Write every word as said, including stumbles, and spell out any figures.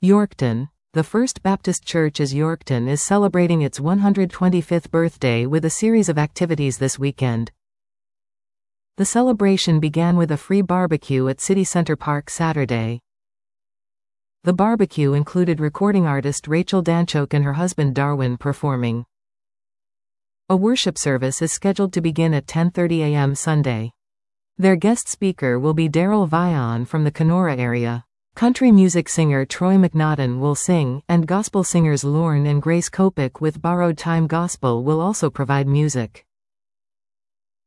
Yorkton. The First Baptist Church is Yorkton is celebrating its one hundred twenty-fifth birthday with a series of activities this weekend. The celebration began with a free barbecue at City Center Park Saturday. The barbecue included recording artist Rachel Danchoke and her husband Darwin performing. A worship service is scheduled to begin at ten thirty a m Sunday. Their guest speaker will be Daryl Vion from the Kenora area. Country music singer Troy McNaughton will sing, and gospel singers Lorne and Grace Kopek with Borrowed Time Gospel will also provide music.